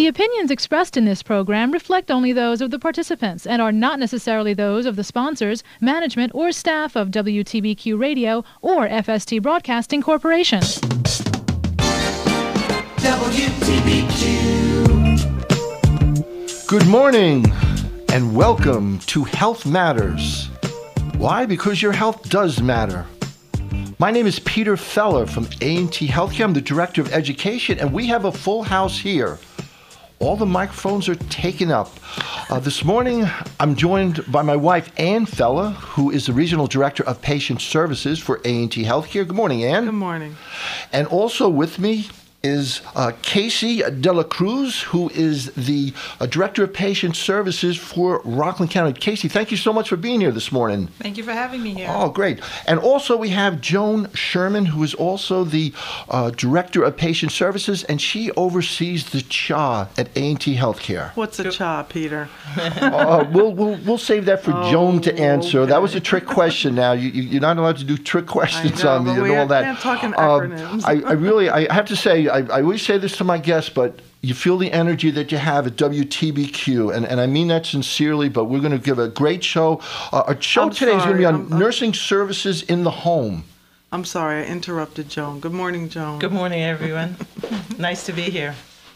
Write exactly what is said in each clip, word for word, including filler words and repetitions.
The opinions expressed in this program reflect only those of the participants and are not necessarily those of the sponsors, management, or staff of W T B Q Radio or F S T Broadcasting Corporation. W T B Q. Good morning and welcome to Health Matters. Why? Because your health does matter. My name is Peter Feller from A and T Healthcare. I'm the Director of Education, and we have a full house here. All the microphones are taken up. Uh, this morning, I'm joined by my wife, Ann Feller, who is the Regional Director of Patient Services for A and T Healthcare. Good morning, Ann. Good morning. And also with me is uh, Casey De La Cruz, who is the uh, Director of Patient Services for Rockland County. Casey, thank you so much for being here this morning. Thank you for having me here. Oh, great. And also we have Joan Sherman, who is also the uh, Director of Patient Services, and she oversees the C H A at A and T Healthcare. What's a C H A, Peter? uh, we'll, we'll, we'll save that for oh, Joan to answer. okay. That was a trick question now. You, you, you're not allowed to do trick questions I know, on me but and we all that. can't talk in Um, acronyms. I, I really, I have to say, I, I always say this to my guests, but you feel the energy that you have at W T B Q, and, and I mean that sincerely, but we're going to give a great show. Uh, our show I'm today is going to be sorry, on I'm- I'm- nursing services in the home. I'm sorry, I interrupted Joan. Good morning, Joan. Good morning, everyone. Nice to be here.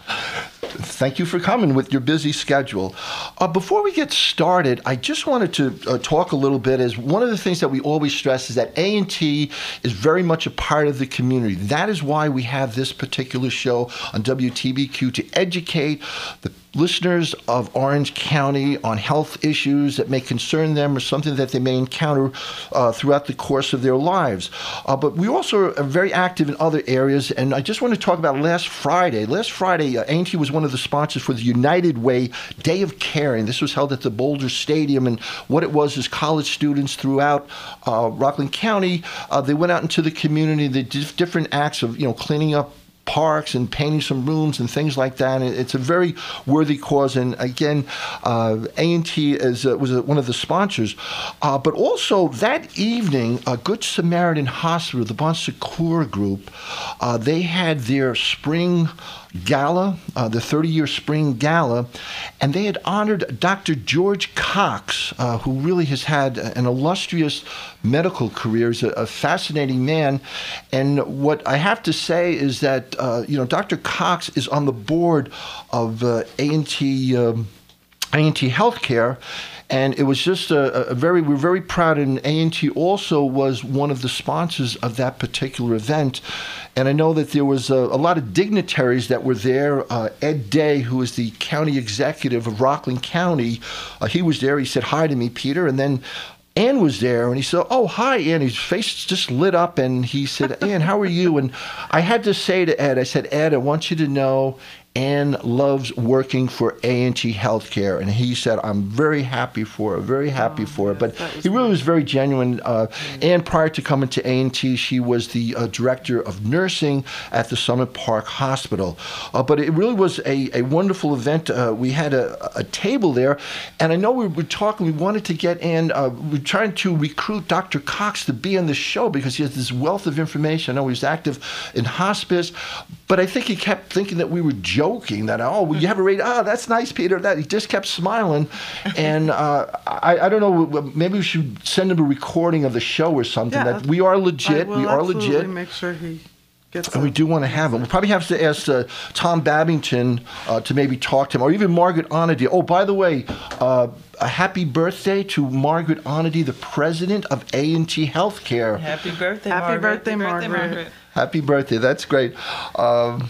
Thank you for coming with your busy schedule. Uh, before we get started, I just wanted to uh, talk a little bit, as one of the things that we always stress is that A and T is very much a part of the community. That is why we have this particular show on W T B Q, to educate the listeners of Orange County on health issues that may concern them or something that they may encounter uh, throughout the course of their lives. Uh, but we also are very active in other areas, and I just want to talk about last Friday. Last Friday, uh, A and T was one of the sponsors for the United Way Day of Caring. This was held at the Boulder Stadium, and what it was is college students throughout uh, Rockland County, uh, they went out into the community, they did different acts of, you know, cleaning up parks and painting some rooms and things like that. And it's a very worthy cause. And again, uh, A and T is, uh, was uh, one of the sponsors. Uh, but also that evening, uh, Good Samaritan Hospital, the Bon Secours group, uh, they had their spring gala, uh, the thirty-year spring gala, and they had honored Doctor George Cox, uh, who really has had an illustrious medical career. He's a, a fascinating man. And what I have to say is that, uh, you know, Doctor Cox is on the board of uh, A and T um, A and T Healthcare. And it was just a, a very, we're very proud, and A and T also was one of the sponsors of that particular event. And I know that there was a, a lot of dignitaries that were there. Uh, Ed Day, who is the county executive of Rockland County, uh, he was there. He said hi to me, Peter, and then Ann was there, and he said, "Oh, hi, Ann." His face just lit up, and he said, "Ann, how are you?" And I had to say to Ed, I said, "Ed, I want you to know Ann loves working for A and T Healthcare." And he said, "I'm very happy for her, very happy Oh, for her." yes, But that was he really nice. was very genuine. Uh, Ann, prior to coming to A and T, she was the uh, Director of Nursing at the Summit Park Hospital. Uh, but it really was a, a wonderful event. Uh, we had a, a table there, and I know we were talking, we wanted to get Ann, uh, we we're trying to recruit Doctor Cox to be on the show because he has this wealth of information. I know he's active in hospice, but I think he kept thinking that we were joking, that, oh, well, you have a rate, oh, that's nice, Peter. That, he just kept smiling. And uh, I, I don't know, maybe we should send him a recording of the show or something. Yeah, That we are I legit. will We are absolutely legit. make sure he gets And we a- do want to have him. We'll probably have to ask uh, Tom Babington uh, to maybe talk to him, or even Margaret Onady. Oh, by the way, uh, a happy birthday to Margaret Onady, the president of A and T Healthcare. Happy birthday, Happy Margaret. birthday, Margaret. Happy birthday. That's great. Um,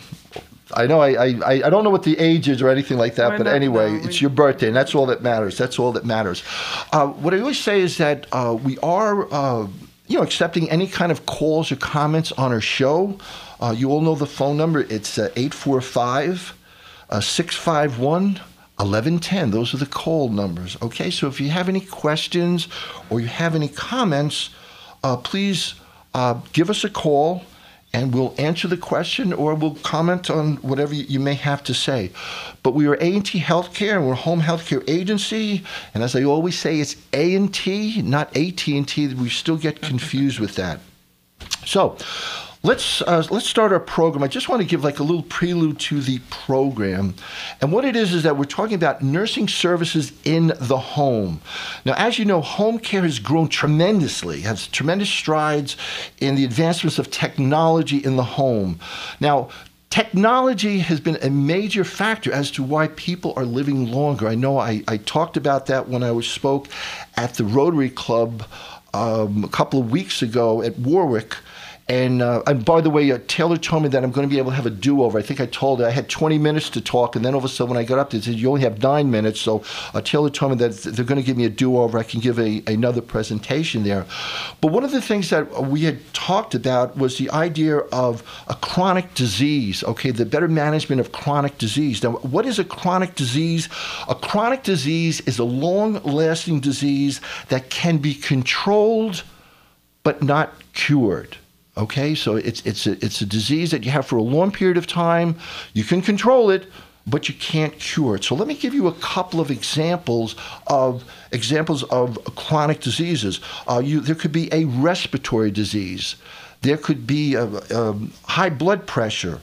I know I, I, I don't know what the age is or anything like that, We're but not- anyway, no, it's we- your birthday, and that's all that matters. That's all that matters. Uh, what I always say is that uh, we are, uh, you know, accepting any kind of calls or comments on our show. Uh, you all know the phone number. It's uh, eight four five, six five one, eleven one zero. Those are the call numbers. Okay, so if you have any questions or you have any comments, uh, please uh, give us a call, and we'll answer the question or we'll comment on whatever you may have to say. But we are A and T Healthcare, and we're a home healthcare agency. And as I always say, it's A and T, not A T and T. We still get confused with that. So Let's uh, let's start our program. I just want to give like a little prelude to the program, and what it is is that we're talking about nursing services in the home. Now, as you know, home care has grown tremendously, has tremendous strides in the advancements of technology in the home. Now, technology has been a major factor as to why people are living longer. I know I, I talked about that when I was spoke at the Rotary Club um, a couple of weeks ago at Warwick. And, uh, and by the way, uh, Taylor told me that I'm going to be able to have a do-over. I think I told her I had twenty minutes to talk, and then all of a sudden when I got up there, they said, you only have nine minutes. So uh, Taylor told me that they're going to give me a do-over. I can give a, another presentation there. But one of the things that we had talked about was the idea of a chronic disease, okay, the better management of chronic disease. Now, what is a chronic disease? A chronic disease is a long-lasting disease that can be controlled but not cured. Okay, so it's it's a, it's a disease that you have for a long period of time. You can control it, but you can't cure it. So let me give you a couple of examples of examples of chronic diseases. Uh, you, there could be a respiratory disease. There could be a, a high blood pressure.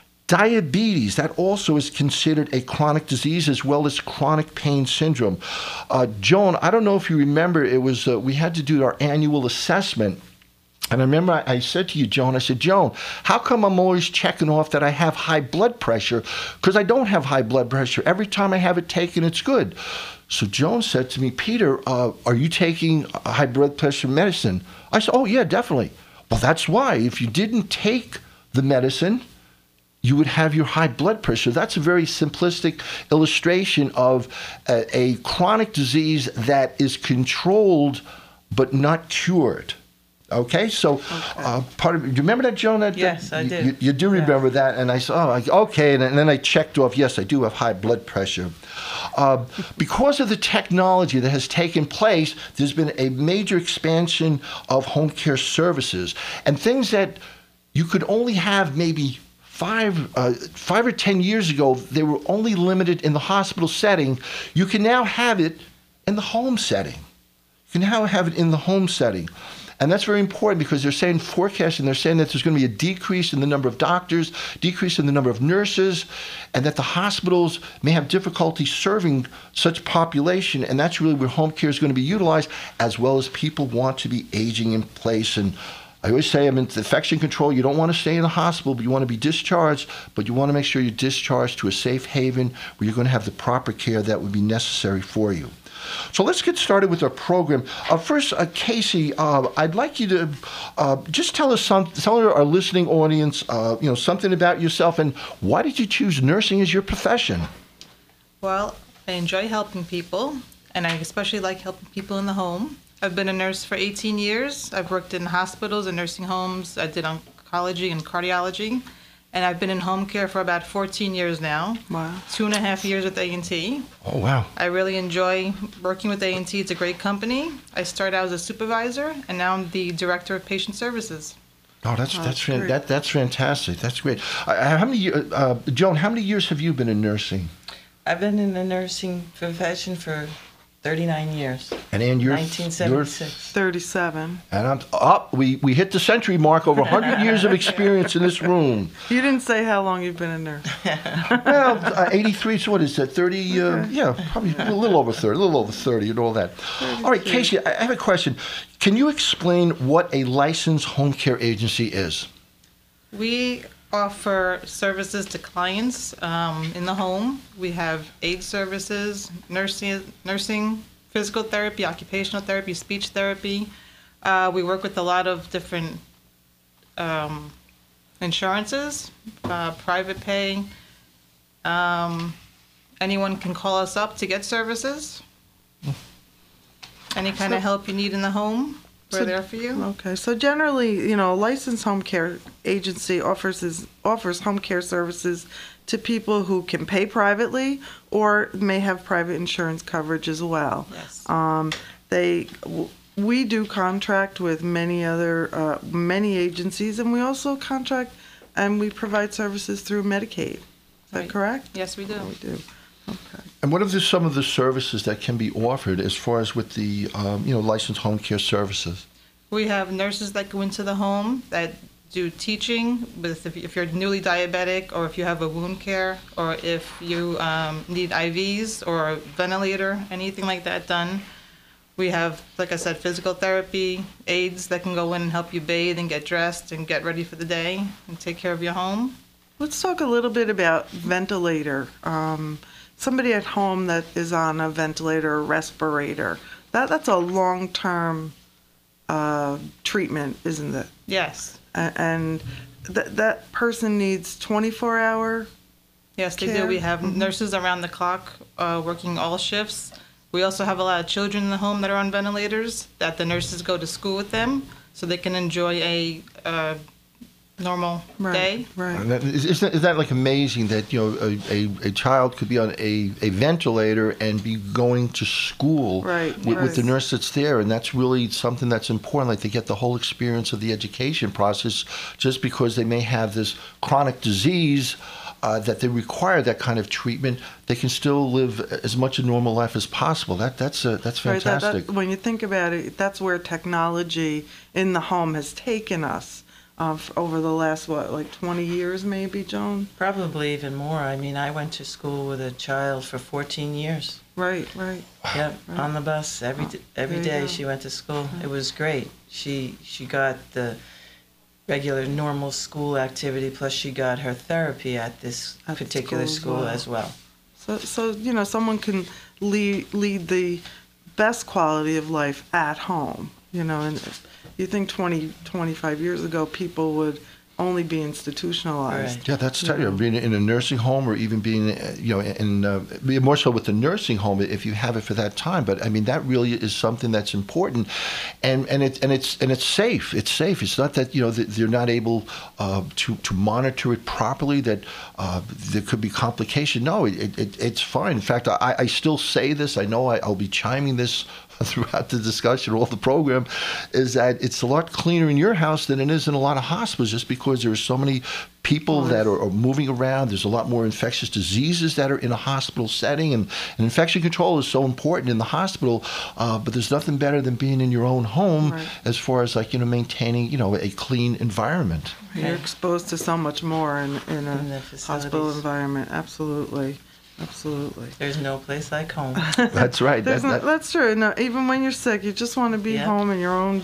Diabetes, that also is considered a chronic disease, as well as chronic pain syndrome. Uh, Joan, I don't know if you remember, it was uh, we had to do our annual assessment. And I remember I, I said to you, Joan, I said, Joan, how come I'm always checking off that I have high blood pressure? Because I don't have high blood pressure. Every time I have it taken, it's good. So Joan said to me, Peter, uh, are you taking high blood pressure medicine? I said, oh, yeah, definitely. Well, that's why. If you didn't take the medicine, you would have your high blood pressure. That's a very simplistic illustration of a, a chronic disease that is controlled but not cured. Okay, so Okay. Uh, part of do you remember that, Joan? That, Yes, that, I do. You, you do remember Yes. that, and I said, "Oh, I- okay." And, and then I checked off. Yes, I do have high blood pressure. Uh, because of the technology that has taken place, there's been a major expansion of home care services and things that you could only have maybe five, uh, five or ten years ago. They were only limited in the hospital setting. You can now have it in the home setting. You can now have it in the home setting. And that's very important because they're saying forecasting, they're saying that there's going to be a decrease in the number of doctors, decrease in the number of nurses, and that the hospitals may have difficulty serving such population. And that's really where home care is going to be utilized, as well as people want to be aging in place. And I always say, I mean, infection control, you don't want to stay in the hospital, but you want to be discharged, but you want to make sure you're discharged to a safe haven where you're going to have the proper care that would be necessary for you. So let's get started with our program. Uh, first, uh, Casey, uh, I'd like you to uh, just tell us some, tell our listening audience, uh, you know, something about yourself and why did you choose nursing as your profession? Well, I enjoy helping people, and I especially like helping people in the home. I've been a nurse for eighteen years. I've worked in hospitals and nursing homes. I did oncology and cardiology, and I've been in home care for about fourteen years now. Wow. Two and a half years with A and T. Oh, wow. I really enjoy working with A and T. It's a great company. I started out as a supervisor, and now I'm the director of patient services. Oh, that's Oh, that's that's fan- great. that that's fantastic. That's great. Uh, how many years, uh, Joan? How many years have you been in nursing? I've been in the nursing profession for thirty-nine years. And Ann, you're nineteen you're seventy-six. thirty-seven. and I'm up. We we hit the century mark. Over one hundred years of experience in this room. You didn't say how long you've been a nurse. Well, uh, eighty-three. So what is that? Thirty? Uh, yeah, probably a little over thirty. A little over thirty, and all that. All right, Casey. I I have a question. Can you explain what a licensed home care agency is? We offer services to clients um, in the home. We have aid services, nursing, nursing, physical therapy, occupational therapy, speech therapy. Uh, we work with a lot of different um, insurances, uh, private pay. Um, anyone can call us up to get services. Any kind of So- help you need in the home, we're So- there for you. Okay, so generally, you know, a licensed home care agency offers is, offers home care services to people who can pay privately or may have private insurance coverage as well. Yes. Um, they, w- we do contract with many other, uh, many agencies, and we also contract and we provide services through Medicaid. Is that Right. correct? Yes, we do. We do. Okay. And what are the, some of the services that can be offered as far as with the um, you know licensed home care services? We have nurses that go into the home that do teaching with if, if you're newly diabetic, or if you have a wound care, or if you um, need I Vs or a ventilator, anything like that done. We have, like I said, physical therapy, aides that can go in and help you bathe and get dressed and get ready for the day and take care of your home. Let's talk a little bit about ventilator. Um, somebody at home that is on a ventilator or respirator, that, that's a long-term uh, treatment, isn't it? Yes. A- and th- that person needs twenty-four hour Yes, they care? do. We have Mhm. nurses around the clock uh, working all shifts. We also have a lot of children in the home that are on ventilators that the nurses go to school with them so they can enjoy a uh, normal Right, day. right. And that, is, is, that, is that like amazing that you know a, a, a child could be on a, a ventilator and be going to school Right, with, with the right. nurse that's there, and that's really something that's important. Like they get the whole experience of the education process, just because they may have this chronic disease. Uh, that they require that kind of treatment, they can still live as much a normal life as possible. That that's uh, that's Right, that- fantastic. that- when you think about it, that's where technology in the home has taken us uh, f- over the last, what, like twenty years maybe, Joan? Probably even more. I mean, I went to school with a child for fourteen years. Right, right. Yep, Right. on the bus every d- every There you day go. she went to school. It was great. She she got the regular normal school activity, plus she got her therapy at this At particular school as school well. as well. So, so you know, someone can lead, lead the best quality of life at home, you know, and you think twenty, twenty-five years ago people would only be institutionalized. Right. Yeah, that's terrible. Being in a nursing home, or even being, uh, you know, in uh, more so with the nursing home, if you have it for that time. But I mean, that really is something that's important, and and it's and it's and it's safe. It's safe. It's not that you know that they're not able uh, to to monitor it properly. That uh, there could be complication. No, it, it it's fine. In fact, I, I still say this. I know I, I'll be chiming this throughout the discussion, all the program, is that it's a lot cleaner in your house than it is in a lot of hospitals, just because there are so many people that are, are moving around. There's a lot more infectious diseases that are in a hospital setting, and, and infection control is so important in the hospital, uh, but there's nothing better than being in your own home Right. as far as like, you know, maintaining, you know, a clean environment. You're exposed to so much more in, in a In the hospital facilities. environment. Absolutely. Absolutely. There's no place like home. That's right. There's That- no, that- that's true. No, even when you're sick, you just want to be Yeah. home in your own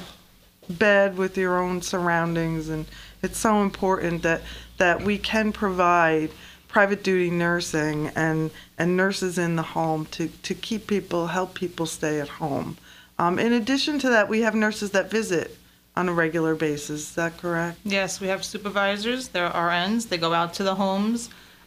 bed with your own surroundings, and it's so important that that we can provide private duty nursing and and nurses in the home to to keep people, help people stay at home. Um, in addition to that, we have nurses that visit on a regular basis. Is that correct? Yes, we have supervisors. They're R Ns. They go out to the homes.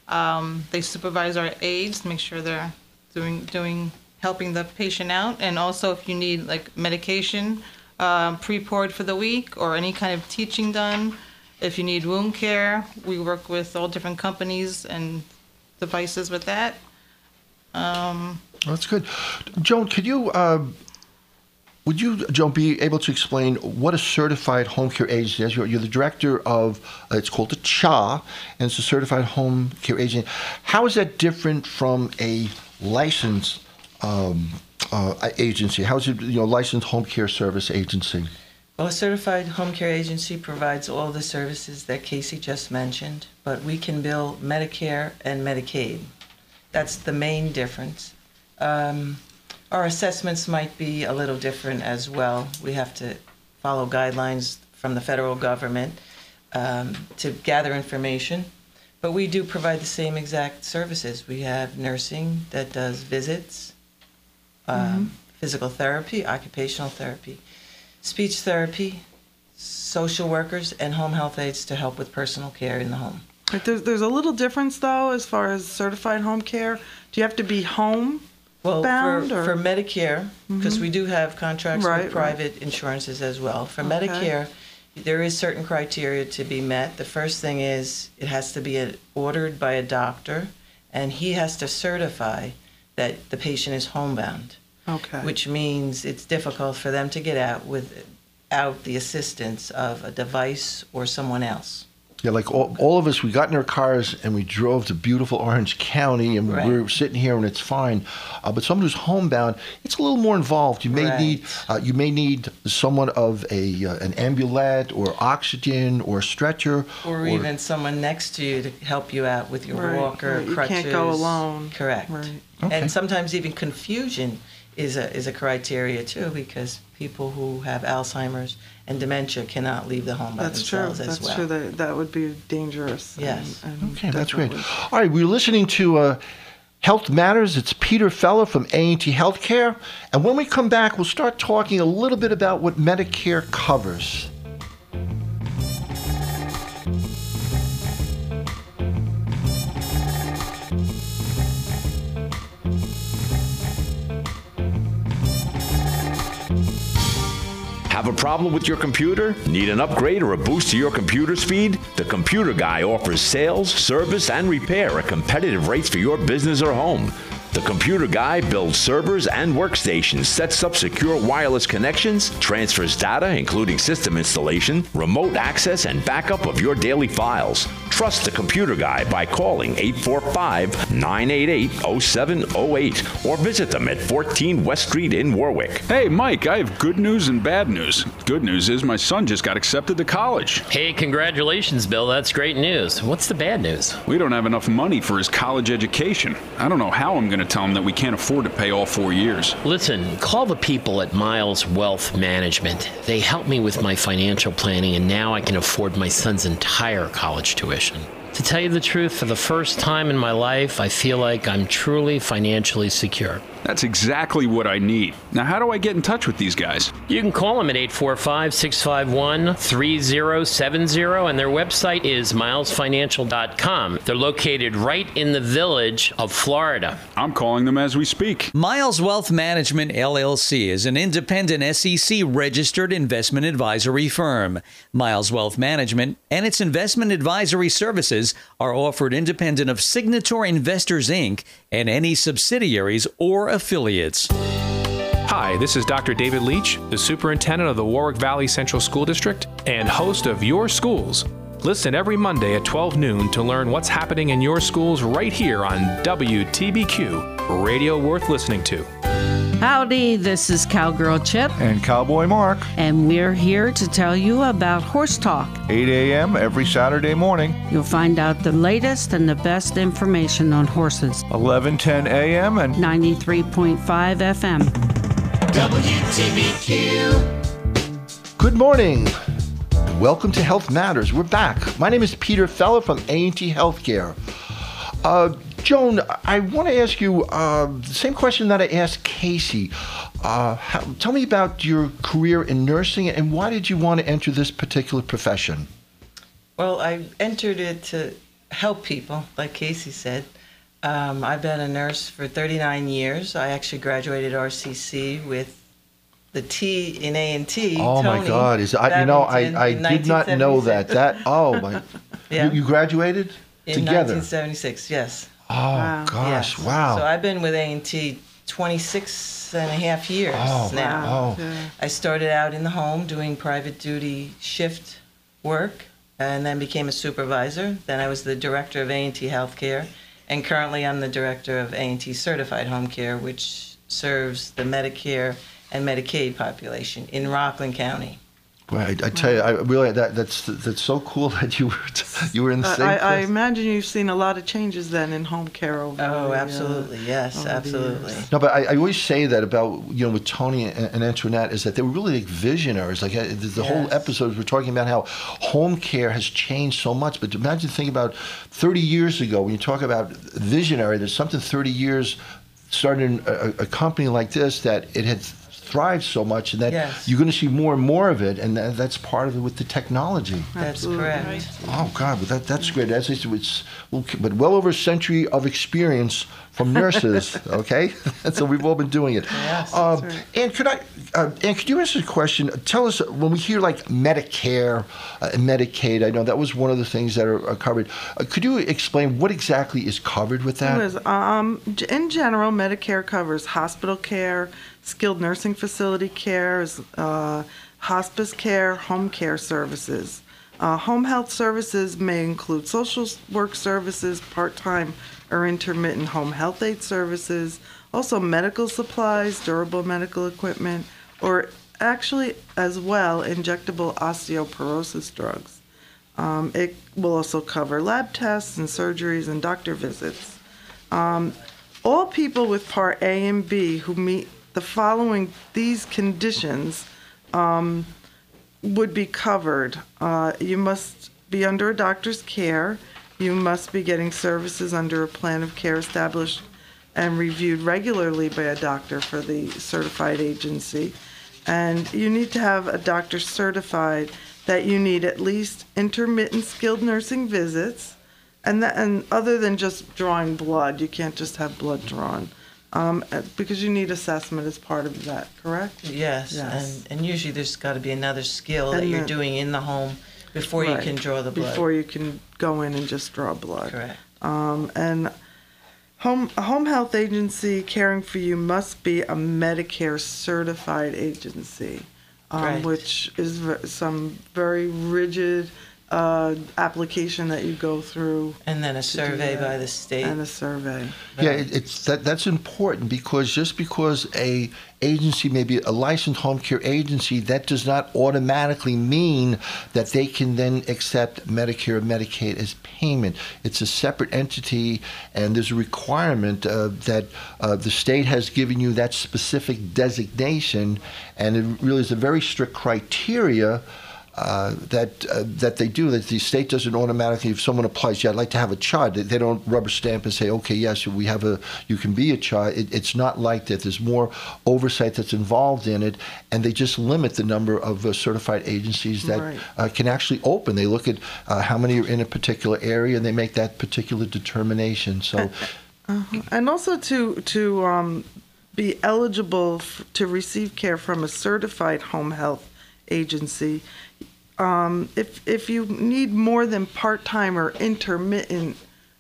Um, they supervise our aides to make sure they're doing doing helping the patient out. And also, if you need like medication um, pre-poured for the week or any kind of teaching done, if you need wound care, we work with all different companies and devices with that. Um, That's good. Joan, could you, uh, would you, Joan, be able to explain what a certified home care agency is? You're, you're the director of, uh, it's called a C H A, and it's a certified home care agency. How is that different from a licensed um, uh, agency? How is it, you know, licensed home care service agency? Well, a certified home care agency provides all the services that Casey just mentioned, but we can bill Medicare and Medicaid. That's the main difference. Um, our assessments might be a little different as well. We have to follow guidelines from the federal government um, to gather information, but we do provide the same exact services. We have nursing that does visits, um, physical therapy, occupational therapy, speech therapy, social workers, and home health aides to help with personal care in the home. But there's there's a little difference though as far as certified home care. Do you have to be home? Well, Bound, for, or- for Medicare, because we do have contracts Right, with right. private insurances as well. For Okay. Medicare, there is certain criteria to be met. The first thing is it has to be a, ordered by a doctor, and he has to certify that the patient is homebound, Okay. which means it's difficult for them to get out without the assistance of a device or someone else. Yeah, like all, all of us, we got in our cars and we drove to beautiful Orange County, and Right. we're sitting here and it's fine. Uh, but someone who's homebound, it's a little more involved. You may Right. need uh, you may need someone of a uh, an ambulette or oxygen or stretcher, Or, even someone next to you to help you out with your Right, walker, right. You crutches. can't go alone. Correct. Right. Okay. And sometimes even confusion is a is a criteria too, because people who have Alzheimer's and dementia cannot leave the home by That's true. themselves as That's well. true. That that would be dangerous. Yes. And, and Okay, that's great. definitely. All right, we're listening to uh, Health Matters. It's Peter Feller from A and T Healthcare. And when we come back, we'll start talking a little bit about what Medicare covers. Have a problem with your computer? Need an upgrade or a boost to your computer speed? The Computer Guy offers sales, service, and repair at competitive rates for your business or home. The Computer Guy builds servers and workstations, sets up secure wireless connections, transfers data, including system installation, remote access, and backup of your daily files. Trust the Computer Guy by calling eight four five, nine eight eight, zero seven zero eight or visit them at fourteen West Street in Warwick. Hey, Mike, I have good news and bad news. Good news is my son just got accepted to college. Hey, congratulations, Bill. That's great news. What's the bad news? We don't have enough money for his college education. I don't know how I'm going to tell him that we can't afford to pay all four years. Listen, call the people at Miles Wealth Management. They help me with my financial planning, and now I can afford my son's entire college tuition. To tell you the truth, for the first time in my life, I feel like I'm truly financially secure. That's exactly what I need. Now, how do I get in touch with these guys? You can call them at eight four five, six five one, three zero seven zero, and their website is miles financial dot com. They're located right in the village of Florida. I'm calling them as we speak. Miles Wealth Management, L L C, is an independent S E C-registered investment advisory firm. Miles Wealth Management and its investment advisory services are offered independent of Signature Investors, Incorporated and any subsidiaries or affiliates. Hi, this is Doctor David Leach, the superintendent of the Warwick Valley Central School District and host of Your Schools. Listen every Monday at twelve noon to learn what's happening in your schools right here on W T B Q, radio worth listening to. Howdy, this is Cowgirl Chip. And Cowboy Mark. And we're here to tell you about Horse Talk. eight a.m. every Saturday morning. You'll find out the latest and the best information on horses. eleven ten a.m. and ninety-three point five F M. W T B Q. Good morning. Welcome to Health Matters. We're back. My name is Peter Feller from A and T Healthcare. Uh, Joan, I want to ask you uh, the same question that I asked Casey. Uh, how, tell me about your career in nursing and why did you want to enter this particular profession? Well, I entered it to help people, like Casey said. Um, I've been a nurse for thirty-nine years. I actually graduated R C C with the T in A and T. Oh Tony my God! Is I, you know I, I did not know that. That oh my! Yeah. You, you graduated in together. nineteen seventy-six. Yes. Oh wow. Gosh! Yes. Wow. So I've been with A and T twenty-six and a half years oh, now. Wow. Yeah. I started out in the home doing private duty shift work, and then became a supervisor. Then I was the director of A and T Healthcare, and currently I'm the director of A and T Certified Home Care, which serves the Medicare and Medicaid population in Rockland County. Right, I tell you, I really that that's that's so cool that you were you were in the same I, place. I imagine you've seen a lot of changes then in home care over. Oh, the, absolutely, uh, yes, over the absolutely. years. No, but I, I always say that about, you know, with Tony and, and Antoinette is that they were really like visionaries. Like uh, the, the Yes. whole episode, we're talking about how home care has changed so much. But imagine thinking about thirty years ago when you talk about visionary. There's something thirty years starting a, a company like this that it had thrived so much, and that Yes. you're going to see more and more of it, and that, that's part of it with the technology. That's Absolutely. correct. Oh God, but that that's great. That's it's, it's but well over a century of experience from nurses. Okay, so we've all been doing it. Yes, Um, that's right. and could I? Uh, and could you answer the question? Tell us when we hear like Medicare uh, and Medicaid. I know that was one of the things that are, are covered. Uh, could you explain what exactly is covered with that? It was, um, g- in general, Medicare covers hospital care, skilled nursing facility care, uh, hospice care, home care services. Uh, home health services may include social work services, part-time or intermittent home health aid services, also medical supplies, durable medical equipment, or actually as well injectable osteoporosis drugs. Um, it will also cover lab tests and surgeries and doctor visits. Um, all people with Part A and B who meet the following these conditions um, would be covered. Uh, you must be under a doctor's care. You must be getting services under a plan of care established and reviewed regularly by a doctor for the certified agency. And you need to have a doctor certified that you need at least intermittent skilled nursing visits, and that, and other than just drawing blood, you can't just have blood drawn, um, because you need assessment as part of that, correct? Yes, Yes. And, and usually there's got to be another skill that And you're the- doing in the home before you Right. can draw the blood. Before you can go in and just draw blood. Correct. Um, and home a home health agency caring for you must be a Medicare certified agency, um, Right. which is v- some very rigid uh, application that you go through. And then a to do survey that. by the state. And a survey. Yeah, it, it's that that's important, because just because a agency may be a licensed home care agency, that does not automatically mean that they can then accept Medicare or Medicaid as payment. It's a separate entity, and there's a requirement uh, that uh, the state has given you that specific designation, and it really is a very strict criteria Uh, that uh, that they do, that the state doesn't automatically, if someone applies, yeah, I'd like to have a child, they, they don't rubber stamp and say, okay, yes, we have a, you can be a child. It, it's not like that. There's more oversight that's involved in it, and they just limit the number of uh, certified agencies that Right. uh, can actually open. They look at uh, how many are in a particular area, and they make that particular determination. So, Uh-huh. And also to to um, be eligible f- to receive care from a certified home health agency, um, if if you need more than part-time or intermittent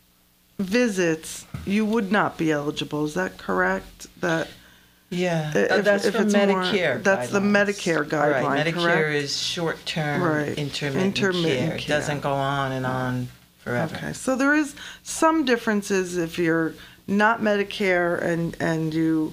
visits, you would not be eligible. Is that correct? That Yeah, i- uh, if- that's if for it's more- Medicare. that's the guidelines. Medicare guideline, Right, Medicare correct? is short-term Right. intermittent, Intermittent care. It care. doesn't go on and on forever. Okay, so there is some differences if you're not Medicare and and you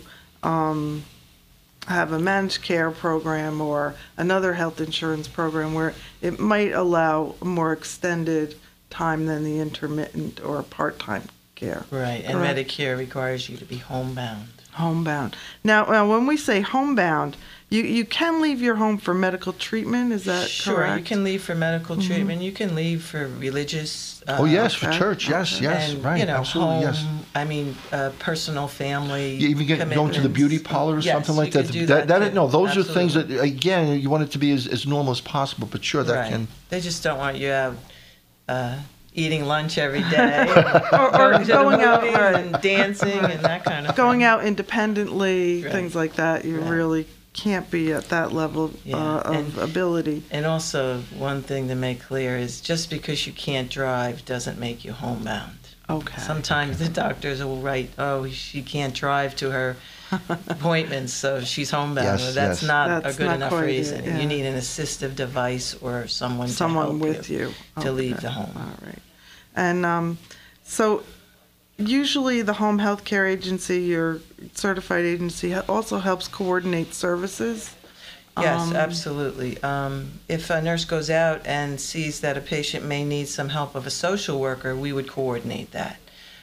um, have a managed care program or another health insurance program where it might allow a more extended time than the intermittent or part-time care. Right, and Correct? Medicare requires you to be homebound. Homebound. Now, now, when we say homebound, you, you can leave your home for medical treatment, is that Sure, correct? you can leave for medical Mhm. treatment. You can leave for religious. Uh, oh yes, for okay, church, yes, okay. yes, and, right, you know, absolutely, home, yes. I mean, uh, personal family. You even get going to the beauty parlor or Yes, something like you that. could do that, that that too. no, those are things that Absolutely. again you want it to be as, as normal as possible. But sure, that Right. can. They just don't want you out uh, eating lunch every day, Or, or going, to going the out, movies right. and dancing and that kind of Going thing. out independently, Right. things like that, you Right. really can't be at that level Yeah, uh, of and- ability. And also, one thing to make clear is just because you can't drive doesn't make you homebound. Okay. Sometimes the doctors will write, oh, she can't drive to her appointments, so she's homebound. Yes, Well, that's yes. not That's a good not enough quite it, reason. yeah. You need an assistive device or someone, Someone to help with you, you to leave Okay. the home. All right. And um, so usually the home health care agency, your certified agency, ha- also helps coordinate services. Yes, Um, absolutely. Um, if a nurse goes out and sees that a patient may need some help of a social worker, we would coordinate that.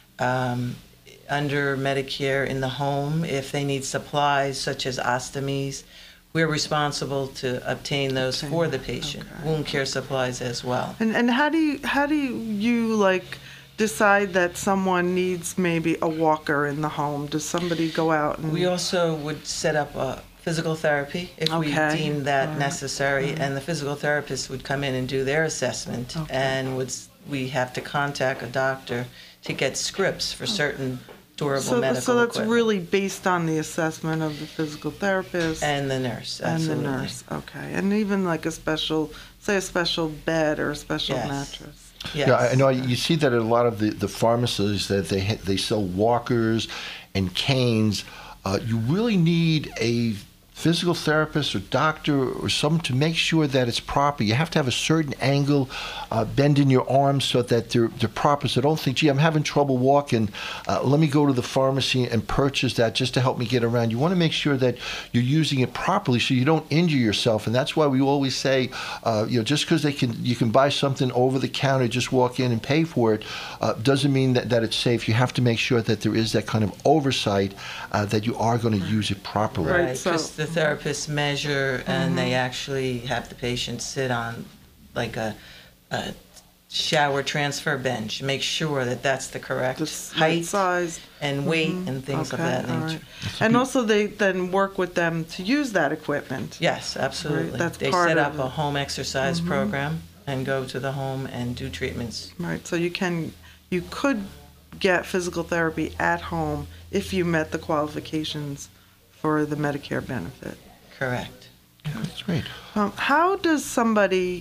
Um, under Medicare in the home, if they need supplies such as ostomies, we're responsible to obtain those Obtain for the that, patient. okay. Wound care supplies as well. And and how do you how do you, you like decide that someone needs maybe a walker in the home? Does somebody go out and We also would set up a physical therapy if we Okay. deemed that All right. necessary, All right. and the physical therapist would come in and do their assessment, Okay. and would s- we have to contact a doctor to get scripts for certain durable so, medical so that's equipment. really based on the assessment of the physical therapist And the nurse, and the absolutely. nurse. Okay, and even like a special, say a special bed or a special Yes. mattress. Yes. Yeah, I know you see that at a lot of the, the pharmacies that they ha- they sell walkers and canes. Uh, you really need a physical therapist or doctor or someone to make sure that it's proper. You have to have a certain angle, uh, bend in your arms so that they're, they're proper. So don't think, gee, I'm having trouble walking. Uh, let me go to the pharmacy and purchase that just to help me get around. You want to make sure that you're using it properly so you don't injure yourself. And that's why we always say, uh, you know, just because they can, you can buy something over the counter, just walk in and pay for it, uh, doesn't mean that, that it's safe. You have to make sure that there is that kind of oversight, uh, that you are going to use it properly. Right, because the therapists measure and Mhm. they actually have the patient sit on like a, a shower transfer bench, make sure that that's the correct height, size, and weight, Mhm. and things of Okay, that all nature. right. And also they then work with them to use that equipment. Yes, absolutely. Right, that's they part set of up it. a home exercise Mhm. program and go to the home and do treatments. Right, so you can, you could get physical therapy at home if you met the qualifications for the Medicare benefit. Correct. That's great. Um, how does somebody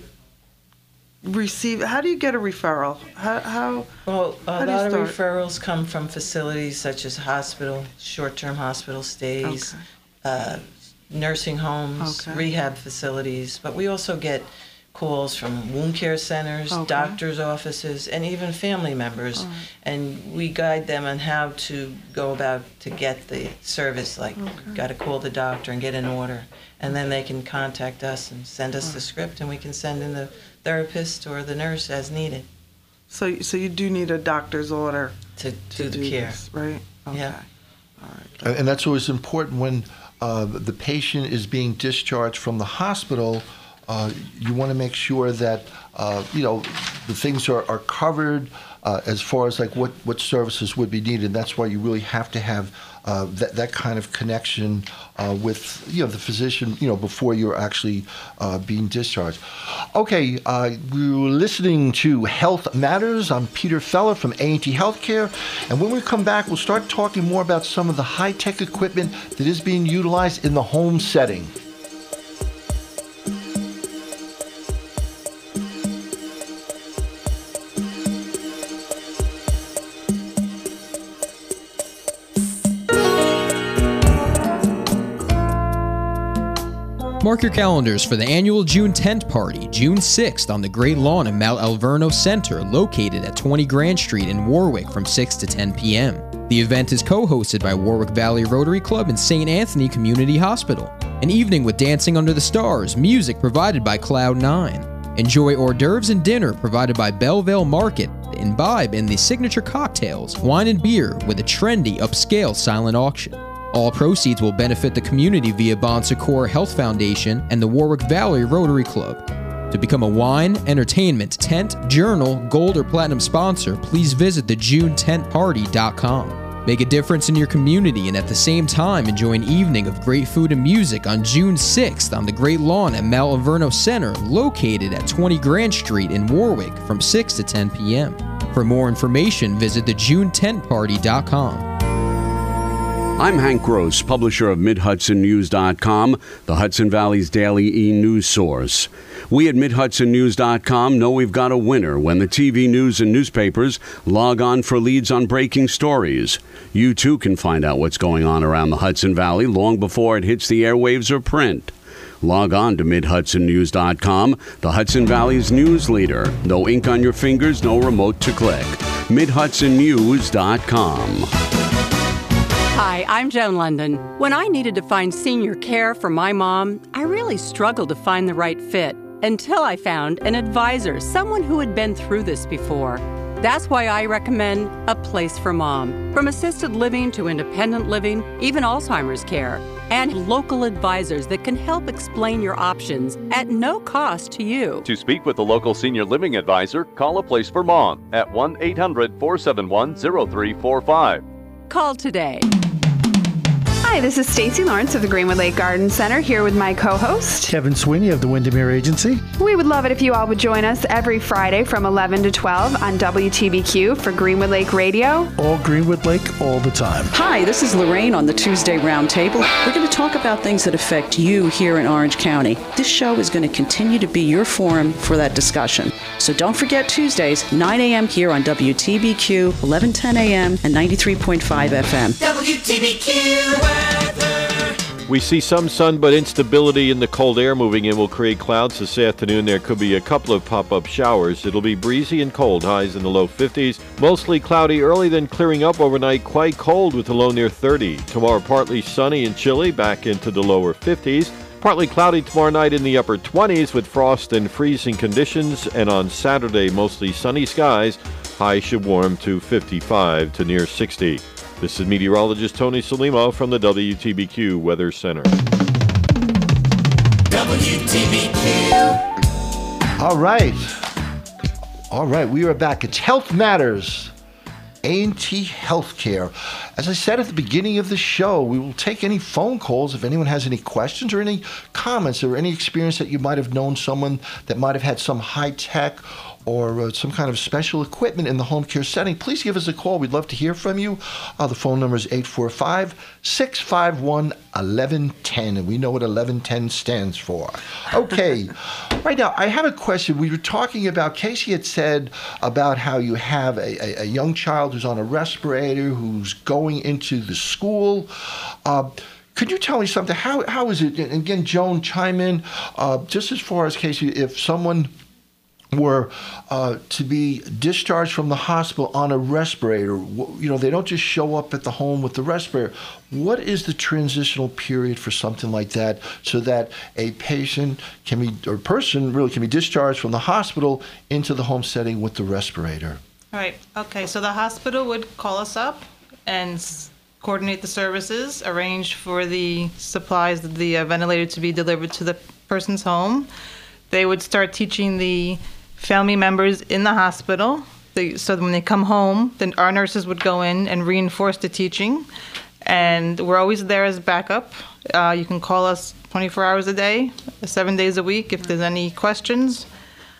receive, how do you get a referral? How, how Well, a how do you lot of start? referrals come from facilities such as hospital, short-term hospital stays, uh, nursing homes, Okay. rehab facilities, but we also get calls from wound care centers, Okay. doctors' offices, and even family members. All right. And we guide them on how to go about to get the service, like Okay. got to call the doctor and get an order. And then they can contact us and send us the script, and we can send in the therapist or the nurse as needed. So, so you do need a doctor's order to do the do care. this, right? Okay. Yeah. And and that's always important when uh, the patient is being discharged from the hospital. Uh, you want to make sure that uh, you know the things are, are covered uh, as far as like what, what services would be needed. That's why you really have to have uh, that that kind of connection uh, with you know the physician you know before you're actually uh, being discharged. Okay, uh, we were listening to Health Matters. I'm Peter Feller from A and T Healthcare, and when we come back, we'll start talking more about some of the high-tech equipment that is being utilized in the home setting. Mark your calendars for the annual June tent party, June sixth, on the Great Lawn of Mount Alverno Center, located at twenty Grand Street in Warwick from six to ten p.m. The event is co-hosted by Warwick Valley Rotary Club and Saint Anthony Community Hospital. An evening with dancing under the stars, music provided by Cloud nine. Enjoy hors d'oeuvres and dinner provided by Belleville Market. Imbibe in the signature cocktails, wine and beer with a trendy, upscale silent auction. All proceeds will benefit the community via Bon Secours Health Foundation and the Warwick Valley Rotary Club. To become a wine, entertainment, tent, journal, gold, or platinum sponsor, please visit the june tent party dot com. Make a difference in your community and at the same time enjoy an evening of great food and music on June sixth on the Great Lawn at Mount Alverno Center, located at twenty Grand Street in Warwick from six to ten p.m. For more information, visit the june tent party dot com. I'm Hank Gross, publisher of Mid Hudson News dot com, the Hudson Valley's daily e-news source. We at Mid Hudson News dot com know we've got a winner when the T V news and newspapers log on for leads on breaking stories. You too can find out what's going on around the Hudson Valley long before it hits the airwaves or print. Log on to Mid Hudson News dot com, the Hudson Valley's news leader. No ink on your fingers, no remote to click. Mid Hudson News dot com. Hi, I'm Joan London. When I needed to find senior care for my mom, I really struggled to find the right fit until I found an advisor, someone who had been through this before. That's why I recommend A Place for Mom. From assisted living to independent living, even Alzheimer's care, and local advisors that can help explain your options at no cost to you. To speak with a local senior living advisor, call A Place for Mom at one eight hundred, four seven one, zero three four five. Call today. Hi, this is Stacy Lawrence of the Greenwood Lake Garden Center here with my co-host Kevin Sweeney of the Windermere Agency. We would love it if you all would join us every Friday from eleven to twelve on W T B Q for Greenwood Lake Radio. All Greenwood Lake, all the time. Hi, this is Lorraine on the Tuesday Roundtable. We're going to talk about things that affect you here in Orange County. This show is going to continue to be your forum for that discussion. So don't forget Tuesdays, nine a.m. here on W T B Q, eleven ten a.m. and ninety-three point five F M. W T B Q weather. We see some sun, but instability in the cold air moving in will create clouds this afternoon. There could be a couple of pop-up showers. It'll be breezy and cold, highs in the low fifties. Mostly cloudy early, then clearing up overnight. Quite cold with a low near thirty. Tomorrow, partly sunny and chilly, back into the lower fifties. Partly cloudy tomorrow night in the upper twenties with frost and freezing conditions. And on Saturday, mostly sunny skies. Highs should warm to fifty-five to near sixty. This is meteorologist Tony Salimo from the W T B Q Weather Center. W T B Q. All right. All right, we are back. It's Health Matters, A and T Healthcare. As I said at the beginning of the show, we will take any phone calls if anyone has any questions or any comments or any experience that you might have known someone that might have had some high-tech or uh, some kind of special equipment in the home care setting. Please give us a call. We'd love to hear from you. Uh, the phone number is eight four five, six five one, one one one zero, and we know what eleven ten stands for. Okay. Right now, I have a question. We were talking about, Casey had said about how you have a, a, a young child who's on a respirator, who's going into the school. Uh, Could you tell me something? How How is it? And again, Joan, chime in. Uh, just as far as, Casey, if someone were uh, to be discharged from the hospital on a respirator, you know, they don't just show up at the home with the respirator. What is the transitional period for something like that so that a patient can be, or person really can be discharged from the hospital into the home setting with the respirator? All right. Okay. So the hospital would call us up and s- coordinate the services, arrange for the supplies, the uh, ventilator to be delivered to the person's home. They would start teaching the family members in the hospital. They, so when they come home, then our nurses would go in and reinforce the teaching. And we're always there as backup. Uh, you can call us twenty-four hours a day, seven days a week if there's any questions.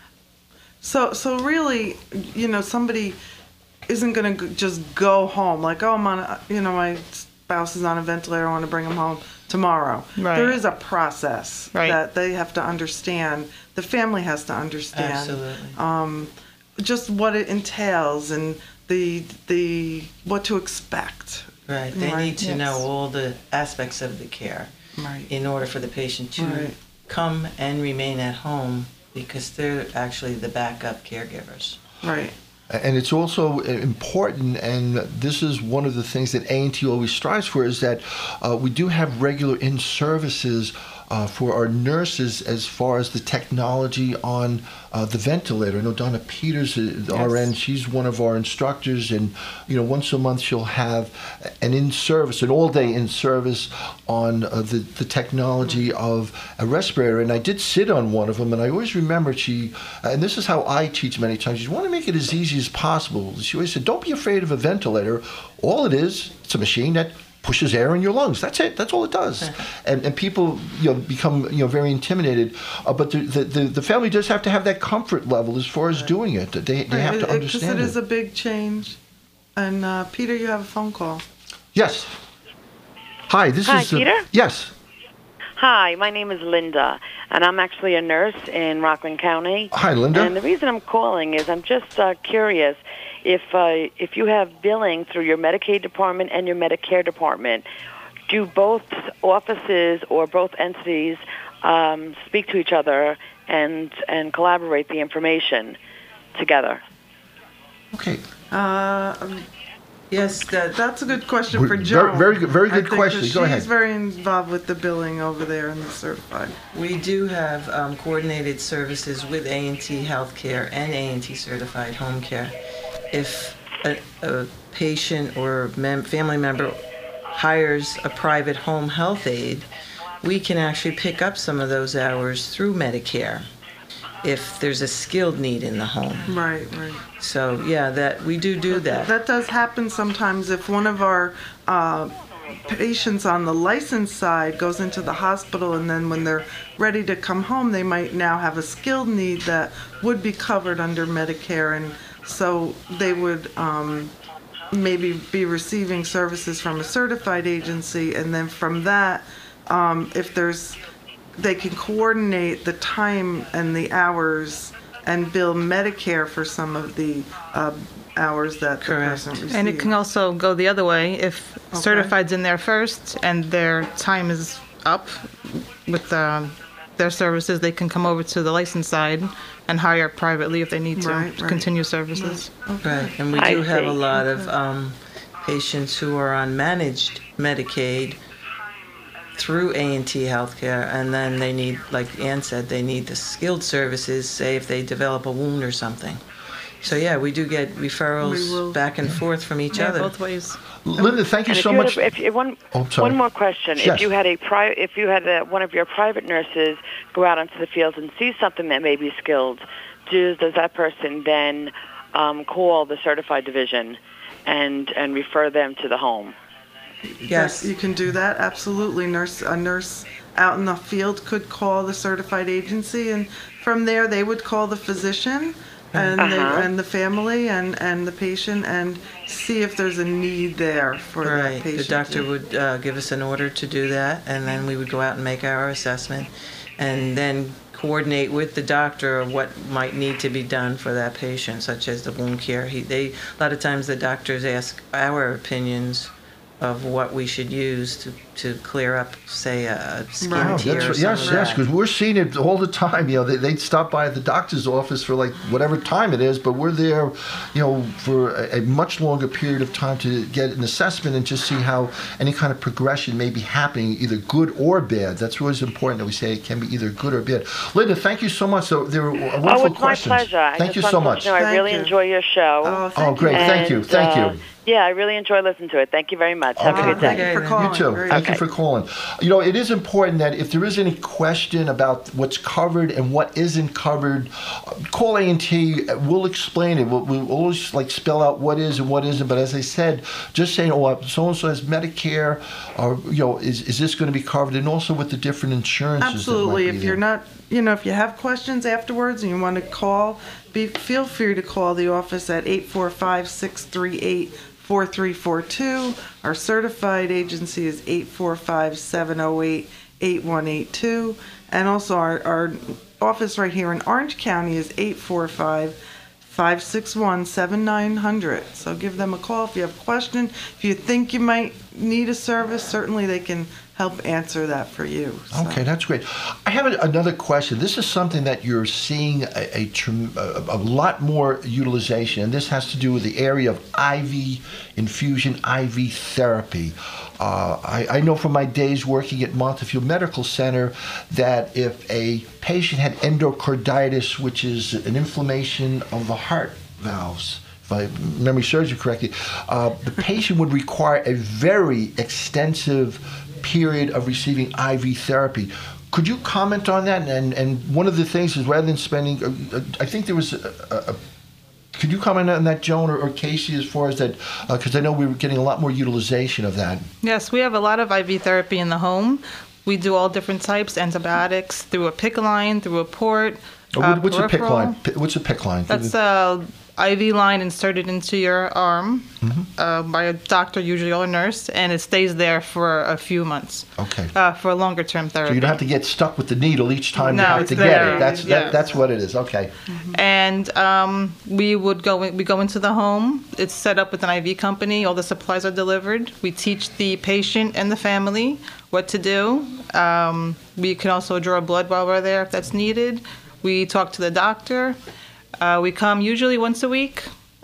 So, so really, you know, somebody isn't going to just go home like, oh, I'm on, a, you know, my spouse is on a ventilator, I want to bring him home tomorrow. Right. There is a process right. that they have to understand. The family has to understand. Absolutely. Um, just what it entails and the the what to expect. Right. They right. need to yes. know all the aspects of the care right. in order for the patient to right. come and remain at home because they're actually the backup caregivers. Right. And it's also important, and this is one of the things that A and T always strives for, is that uh, we do have regular in-services uh, for our nurses as far as the technology on uh, the ventilator. I know Donna Peters, uh, Yes. R N, she's one of our instructors, and you know, once a month she'll have an in-service, an all-day in-service on uh, the, the technology of a respirator. And I did sit on one of them, and I always remember she, uh, and this is how I teach many times, you want to make it as easy as possible. She always said, don't be afraid of a ventilator. All it is, it's a machine that pushes air in your lungs. That's it. That's all it does. And and people, you know, become, you know, very intimidated. Uh, but the, the the the family does have to have that comfort level as far as doing it. They they have to understand Because it it. is a big change. And uh, Peter, you have a phone call. Yes. Hi. This Hi, is uh, Peter? Yes. Hi, my name is Linda, and I'm actually a nurse in Rockland County. Hi, Linda. And the reason I'm calling is I'm just uh, curious if uh, if you have billing through your Medicaid department and your Medicare department, do both offices or both entities um, speak to each other and and collaborate the information together? Okay. Uh, um, yes, that, that's a good question Very- for Joan. very good- very I good think, question. 'cause Go ahead. She's very involved with the billing over there and the certified. We do have um, coordinated services with A and T Healthcare and A and T Certified Home Care. If a, a patient or mem- family member hires a private home health aide, we can actually pick up some of those hours through Medicare if there's a skilled need in the home. Right, right. So, yeah, that we do do that. That does happen sometimes if one of our uh, patients on the license side goes into the hospital, and then when they're ready to come home, they might now have a skilled need that would be covered under Medicare, and so they would um, maybe be receiving services from a certified agency, and then from that, um, if there's, they can coordinate the time and the hours and bill Medicare for some of the uh, hours that the person receives. And it can also go the other way if Okay. certified's in there first and their time is up with um, their services, they can come over to the licensed side and hire privately if they need to Right, to right. continue services. Right, and we I do have see. a lot of um, patients who are on managed Medicaid through A and T Healthcare, and then they need, like Ann said, they need the skilled services, say if they develop a wound or something. So yeah, we do get referrals back and forth from each Yeah, other. both ways. Linda, thank you And if so you had much. a- if you, one, Oh, sorry. one more question. Yes. If you had a pri- if you had a, one of your private nurses go out onto the field and see something that may be skilled, does, does that person then um, call the certified division and and refer them to the home? Yes. You can do that, absolutely. Nurse, a nurse out in the field could call the certified agency, and from there they would call the physician and Uh-huh. they, and the family and, and the patient and see if there's a need there for that Right, patient. the doctor would uh, give us an order to do that, and then we would go out and make our assessment, and then coordinate with the doctor what might need to be done for that patient, such as the wound care. He, they, a lot of times the doctors ask our opinions of what we should use to, to clear up, say, a skin Wow, tear that's or right. something Yes, like yes, that. because we're seeing it all the time. You know, they, they'd stop by the doctor's office for like whatever time it is, but we're there, you know, for a, a much longer period of time to get an assessment and just see how any kind of progression may be happening, either good or bad. That's always important that we say it can be either good or bad. Linda, thank you so much. So there were wonderful Oh, it's questions. my pleasure. I Thank just you so wanted much. to know I really enjoy your show. Oh, Oh, great. Thank you. And, Thank uh, you. Yeah, I really enjoy listening to it. Thank you very much. Have a good day. Thank you for calling. You too. Very Thank good. you for calling. You know, it is important that if there is any question about what's covered and what isn't covered, uh, call A and T. We'll explain it. We'll, we'll always like spell out what is and what isn't. But as I said, just saying, oh, so and so has Medicare, or you know, is is this going to be covered? And also with the different insurances. Absolutely. That might If be you're there. not, you know, if you have questions afterwards and you want to call, be feel free to call the office at eight four five, six three eight, four three four two. Our certified agency is eight four five, seven oh eight, eight one eight two. And also our, our office right here in Orange County is eight four five, five six one, seven nine zero zero. So give them a call if you have a question. If you think you might need a service, certainly they can help answer that for you. So. Okay, that's great. I have a, another question. This is something that you're seeing a, a, trem- a, a lot more utilization, and this has to do with the area of I V infusion, I V therapy. Uh, I, I know from my days working at Montefiore Medical Center that if a patient had endocarditis, which is an inflammation of the heart valves, if my memory serves you correctly, uh, the patient would require a very extensive period of receiving I V therapy. Could you comment on that? And and one of the things is rather than spending, uh, I think there was a, a, a could you comment on that, Joan or, or Casey, as far as that? Because I know we were getting a lot more utilization of that. Yes, we have a lot of I V therapy in the home. We do all different types, antibiotics, through a PICC line, through a port. Oh, uh, what's a PICC peripheral. line? P- What's a PICC line? That's a I V line inserted into your arm Mhm. uh, by a doctor, usually or a nurse, and it stays there for a few months Okay. uh, for longer term therapy. So you don't have to get stuck with the needle each time No, you have it's to get there. it. That's Yeah. that, that's what it is. Okay. And um, we would go in, we go into the home. It's set up with an I V company. All the supplies are delivered. We teach the patient and the family what to do. Um, we can also draw blood while we're there if that's needed. We talk to the doctor. Uh, we come usually once a week.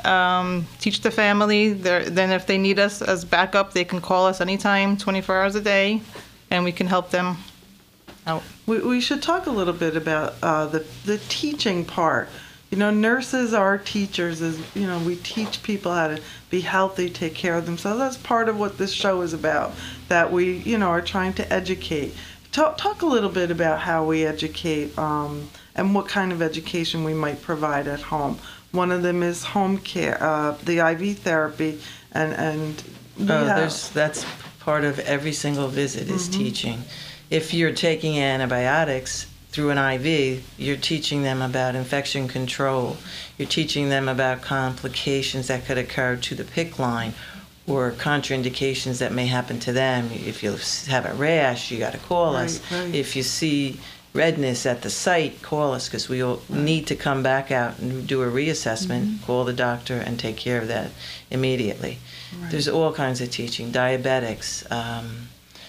Um, teach the family. They're, then if they need us as backup, they can call us anytime, twenty-four hours a day, and we can help them out. We, we should talk a little bit about uh, the, the teaching part. You know, nurses are teachers. As you know, we teach people how to be healthy, take care of themselves. That's part of what this show is about, that we, you know, are trying to educate. Talk, talk a little bit about how we educate um, and what kind of education we might provide at home. One of them is home care, uh, the I V therapy, and, and we Oh, have- there's, that's part of every single visit is Mhm. teaching. If you're taking antibiotics through an I V, you're teaching them about infection control. You're teaching them about complications that could occur to the PICC line or contraindications that may happen to them. If you have a rash, you got to call us. Right, right. If you see redness at the site, call us because we will need to come back out and do a reassessment, Mhm. call the doctor, and take care of that immediately. Right. There's all kinds of teaching, diabetics, um,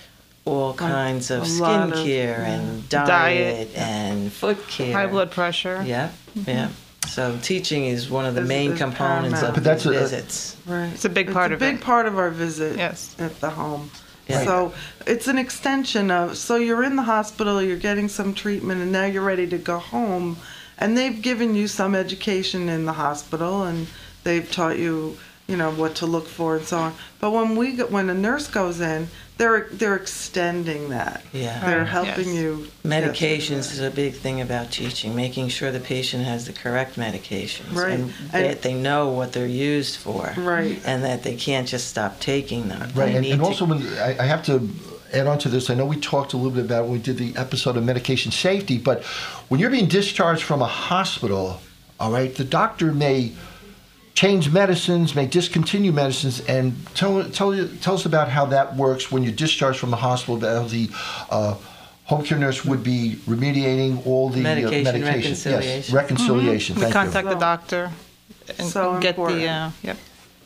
all kinds of a lot of, skincare yeah. and diet, Diet. and foot care. High blood pressure. Yeah, Mhm. yeah. So teaching is one of the Is- main is components paramount. of But that's the a- visits. Right. It's a big part it's of a big it. part of our visit Yes. at the home. Yeah. So it's an extension of, so you're in the hospital, you're getting some treatment, and now you're ready to go home. And they've given you some education in the hospital, and they've taught you, you know, what to look for and so on. But when we go, when a nurse goes in, they're they're extending that. Yeah. They're Right. helping Yes. you. Medications is a big thing about teaching, making sure the patient has the correct medications. Right. And, And- that they know what they're used for. Right. And that they can't just stop taking them. Right, They and, need and to- also when I, I have to add on to this, I know we talked a little bit about when we did the episode of medication safety, but when you're being discharged from a hospital, all right, the doctor may change medicines, may discontinue medicines, and tell tell you tell us about how that works when you're discharged from the hospital. How the uh, home care nurse would be remediating all the Medication uh, medications. reconciliation. Yes, reconciliation. Mhm. We Thank contact you. the doctor and So get important. the uh, yep.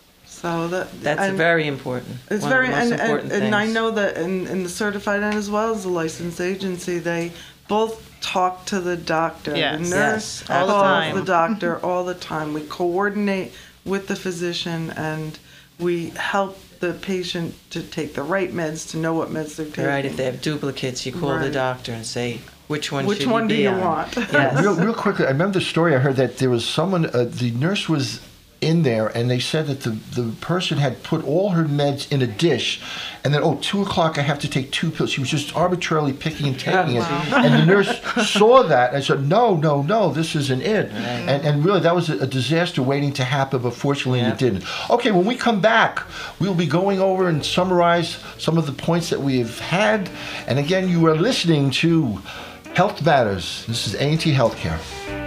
So that That's and very important. It's One of very the most and, important and, and I things. know that in, in the certified end as well as the licensed agency, they both talk to the doctor. Yes. The nurse Yes, all the calls time. the doctor all the time. We coordinate with the physician and we help the patient to take the right meds, to know what meds they're taking. Right, if they have duplicates, you call the Right. doctor and say, which one Which should one you do be you on? want? Yes. Real, real quickly, I remember the story I heard that there was someone, uh, the nurse was in there, and they said that the, the person had put all her meds in a dish, and then, oh, two o'clock, I have to take two pills. She was just arbitrarily picking and taking it. Wow. And the nurse saw that and said, no, no, no, this isn't it. And, and really, that was a, a disaster waiting to happen, but fortunately Yeah. it didn't. Okay, when we come back, we'll be going over and summarize some of the points that we've had. And again, you are listening to Health Matters. This is A and T Healthcare.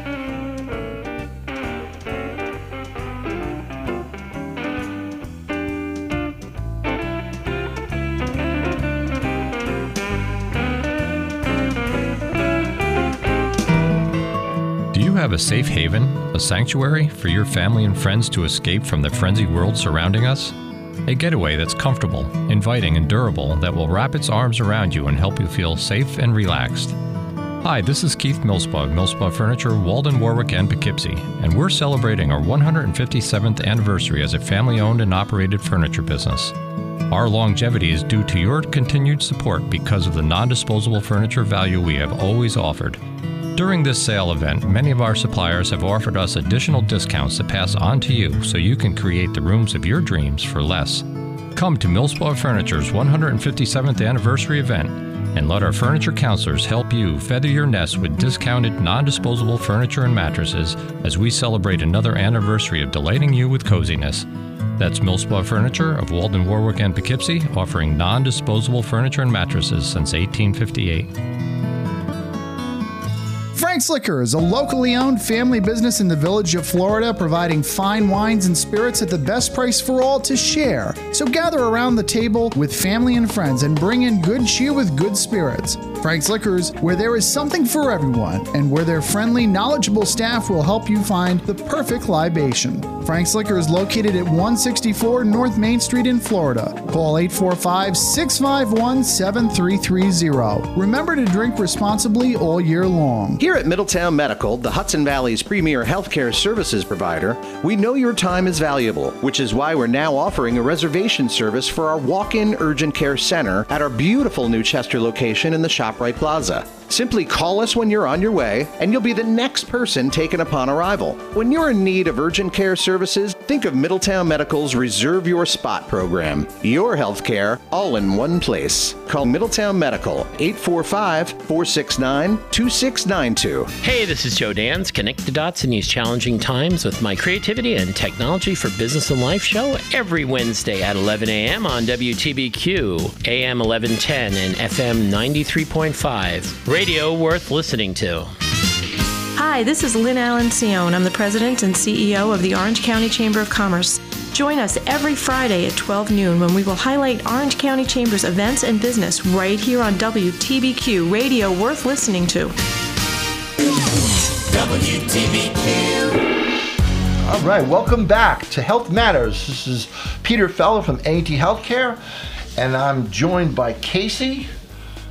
Do you have a safe haven, a sanctuary for your family and friends to escape from the frenzied world surrounding us? A getaway that's comfortable, inviting, and durable that will wrap its arms around you and help you feel safe and relaxed. Hi, this is Keith Millspaugh of Millspaugh Furniture, Walden, Warwick, and Poughkeepsie, and we're celebrating our one hundred fifty-seventh anniversary as a family-owned and operated furniture business. Our longevity is due to your continued support because of the non-disposable furniture value we have always offered. During this sale event, many of our suppliers have offered us additional discounts to pass on to you so you can create the rooms of your dreams for less. Come to Millspaugh Furniture's one hundred fifty-seventh anniversary event and let our furniture counselors help you feather your nest with discounted, non-disposable furniture and mattresses as we celebrate another anniversary of delighting you with coziness. That's Millspaugh Furniture of Walden, Warwick, and Poughkeepsie, offering non-disposable furniture and mattresses since eighteen fifty-eight. Frank's Liquor is a locally owned family business in the Village of Florida, providing fine wines and spirits at the best price for all to share. So gather around the table with family and friends and bring in good cheer with good spirits. Frank's Liquors, where there is something for everyone, and where their friendly, knowledgeable staff will help you find the perfect libation. Frank's Liquor is located at one sixty-four North Main Street in Florida. Call eight four five, six five one, seven three three zero. Remember to drink responsibly all year long. Here at Middletown Medical, the Hudson Valley's premier healthcare services provider, we know your time is valuable, which is why we're now offering a reservation service for our walk-in urgent care center at our beautiful New Chester location in the ShopRite Plaza. Simply call us when you're on your way, and you'll be the next person taken upon arrival. When you're in need of urgent care services, think of Middletown Medical's Reserve Your Spot program. Your health care, all in one place. Call Middletown Medical, eight four five, four six nine, two six nine two. Hey, this is Joe Dans. Connect the dots in these challenging times with my creativity and technology for business and life show every Wednesday at eleven a.m. on W T B Q, A M eleven ten and F M ninety-three point five. Radio worth listening to. Hi, this is Lynn Allen Cione. I'm the president and C E O of the Orange County Chamber of Commerce. Join us every Friday at twelve noon when we will highlight Orange County Chamber's events and business right here on W T B Q, radio worth listening to. W T B Q. All right, welcome back to Health Matters. This is Peter Feller from A and T Healthcare, and I'm joined by Casey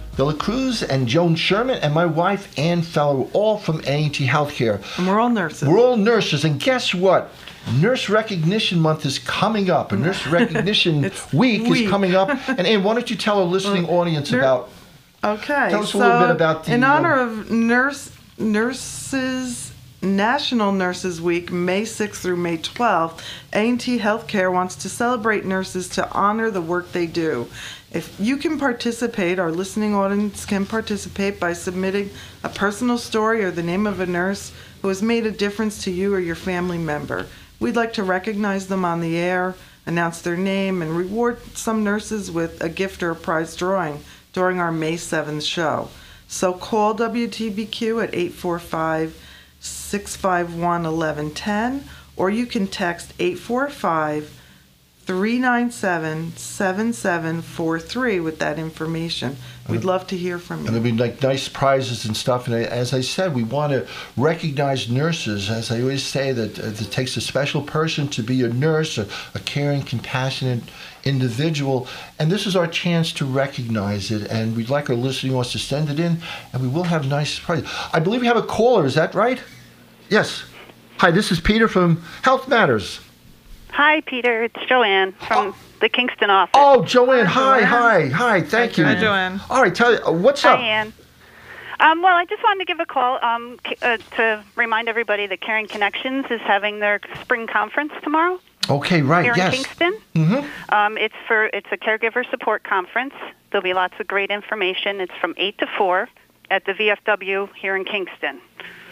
Villa Cruz and Joan Sherman, and my wife, Ann Feller, all from A and T Healthcare. And we're all nurses. We're all nurses, and guess what? Nurse Recognition Month is coming up. A Nurse Recognition week, week. is coming up. And Ann, why don't you tell our listening audience Nur- about... Okay. Tell us a so little bit about the... In honor um, of Nurse Nurses... National Nurses Week, May sixth through May twelfth, A and T Healthcare wants to celebrate nurses to honor the work they do. If you can participate, our listening audience can participate by submitting a personal story or the name of a nurse who has made a difference to you or your family member. We'd like to recognize them on the air, announce their name, and reward some nurses with a gift or a prize drawing during our May seventh show. So call W T B Q at eight four five, six five one, one one one zero, or you can text eight four five, three nine seven, seven seven four three with that information. We'd love to hear from you. And there'll be like nice prizes and stuff. And as I said, we want to recognize nurses. As I always say, that uh, it takes a special person to be a nurse, a, a caring, compassionate individual. And this is our chance to recognize it. And we'd like our listening audience to send it in, and we will have nice prizes. I believe we have a caller. Is that right? Yes. Hi, this is Peter from Health Matters. Hi, Peter. It's Joanne from the Kingston office. Oh, Joanne. Hi, hi, hi. Thank you. Hi, Joanne. All right, tell you, uh, what's up? Hi, Ann. Um, well, I just wanted to give a call um, c- uh, to remind everybody that Caring Connections is having their spring conference tomorrow. Okay, right, here yes. in Kingston. Mm-hmm. Um, it's for it's a caregiver support conference. There'll be lots of great information. It's from eight to four at the V F W here in Kingston.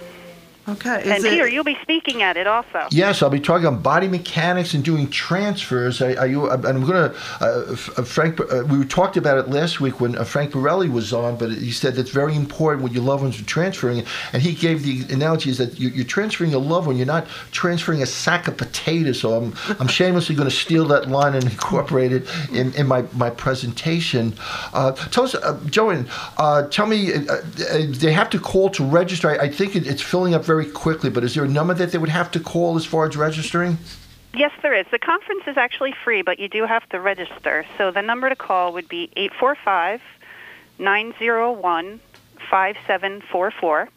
Okay. And Peter, you'll be speaking at it also. Yes, I'll be talking on body mechanics and doing transfers. I, I, I'm going to, uh, Frank, uh, we talked about it last week when uh, Frank Borelli was on, but he said that's very important when your loved ones are transferring. And he gave the analogy is that you're, you're transferring a loved one, you're not transferring a sack of potatoes. So I'm, I'm shamelessly going to steal that line and incorporate it in, in my, my presentation. Uh, tell us, uh, Joanne, uh, tell me, uh, uh, they have to call to register. I, I think it, it's filling up very quickly, but is there a number that they would have to call as far as registering? Yes, there is. The conference is actually free, but you do have to register. So the number to call would be eight four five, nine zero one, five seven four four.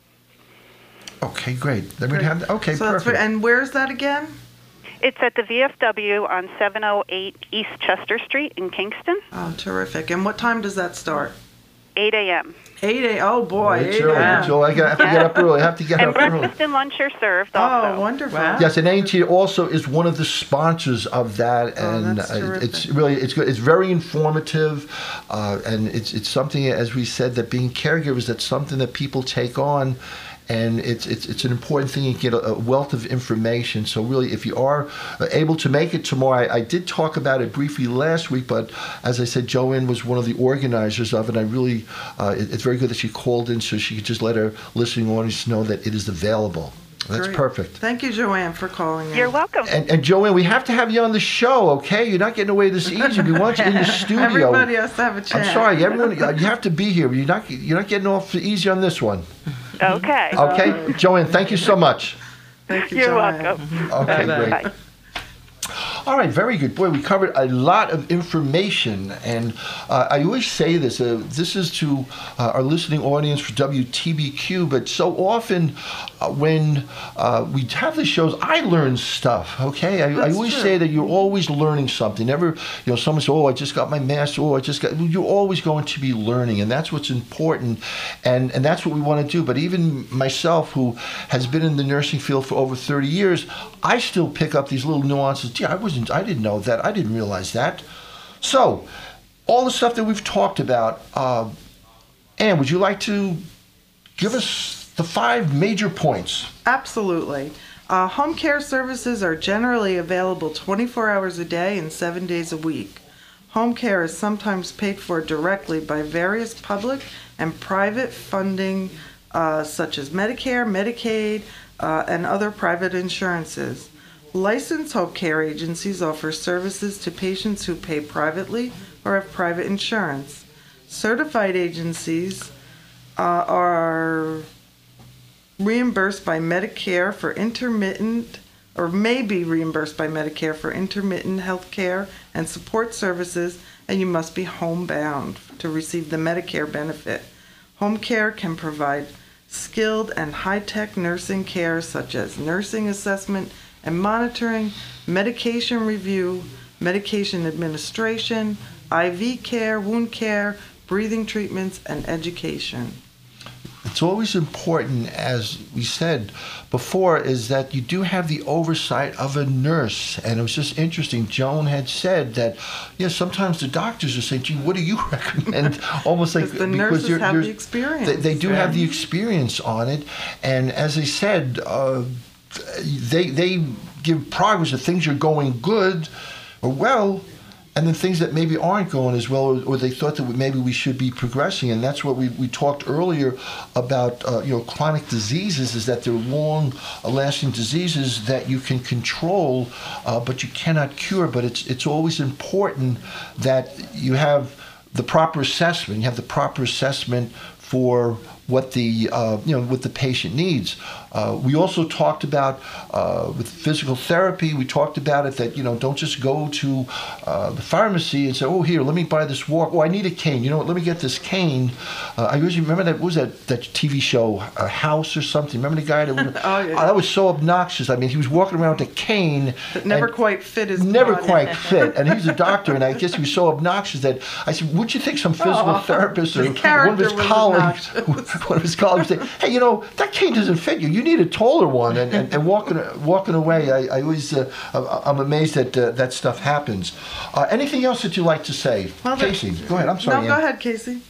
Okay, great. Then we'd have, okay, So that's perfect. for- and where's that again? It's at the V F W on seven oh eight East Chester Street in Kingston. Oh, terrific. And what time does that start? eight a.m. eight a.m. Oh, boy. It's eight early, a.m. it's early. I got- have to get up early. I have to get And up early. breakfast and lunch are served also. Oh, wonderful. Yes, and A and T also is one of the sponsors of that, and that's uh, terrific. it's really it's good. It's very informative, uh, and it's it's something, as we said, that being caregivers, that's something that people take on. And it's it's it's an important thing. You get a, a wealth of information. So really, if you are able to make it tomorrow, I, I did talk about it briefly last week, but as I said, Joanne was one of the organizers of it. I really, uh, it, it's very good that she called in so she could just let her listening audience know that it is available. That's Great. perfect. Thank you, Joanne, for calling in. You're welcome. And, and Joanne, we have to have you on the show, okay? You're not getting away this easy. We want you in the studio. Everybody has to have a chance. I'm sorry, everyone. You have to be here. You're not. You're not getting off easy on this one. Okay. Okay, Joanne. Thank you so much. Thank you, You're Joanne. welcome. Okay, Bye-bye. great. Bye. All right, very good. Boy, we covered a lot of information, and uh, I always say this. Uh, this is to uh, our listening audience for W T B Q, but so often uh, when uh, we have the shows, I learn stuff, okay? I, I That's always true. say that you're always learning something. Never, you know, someone says, oh, I just got my master, oh, I just got, you're always going to be learning, and that's what's important, and, and that's what we want to do. But even myself, who has been in the nursing field for over thirty years, I still pick up these little nuances. Gee, I wasn't, I didn't know that. I didn't realize that. So, all the stuff that we've talked about, uh, Ann, would you like to give us the five major points? Absolutely. Uh, home care services are generally available twenty-four hours a day and seven days a week. Home care is sometimes paid for directly by various public and private funding, uh, such as Medicare, Medicaid, uh, and other private insurances. Licensed home care agencies offer services to patients who pay privately or have private insurance. Certified agencies uh, are reimbursed by Medicare for intermittent, or may be reimbursed by Medicare for intermittent health care and support services, and you must be homebound to receive the Medicare benefit. Home care can provide skilled and high-tech nursing care such as nursing assessment and monitoring, medication review, medication administration, I V care, wound care, breathing treatments, and education. It's always important, as we said before, is that you do have the oversight of a nurse. And it was just interesting. Joan had said that, yeah, sometimes the doctors are saying, gee, what do you recommend? Almost like the because nurses you're, have you're, the experience. They, they do yeah. have the experience on it. And as I said, uh, they they give progress of things are going good or well, and then things that maybe aren't going as well, or, or they thought that maybe we should be progressing. And that's what we, we talked earlier about, uh, you know, chronic diseases, is that they're long-lasting diseases that you can control, uh, but you cannot cure. But it's it's always important that you have the proper assessment. You have the proper assessment for what the uh, you know what the patient needs. Uh, we also talked about uh, with physical therapy. We talked about it that you know don't just go to uh, the pharmacy and say, oh, here, let me buy this walk. Oh, I need a cane. You know what? Let me get this cane. Uh, I usually remember that what was that that T V show, uh, House or something. Remember the guy that was, oh, yeah. oh, that was so obnoxious. I mean, he was walking around with a cane that never and quite fit his never body. quite fit. And he's a doctor, and I guess he was so obnoxious that I said, would you think some physical oh, therapist or one of his was colleagues, one of his colleagues say, hey, you know, that cane doesn't fit you. You need a taller one. And, and, and walking walking away, I, I always, uh, I'm amazed that uh, that stuff happens. Uh, anything else that you like to say? Well, Casey, go ahead. I'm sorry. No, Ann. go ahead, Casey.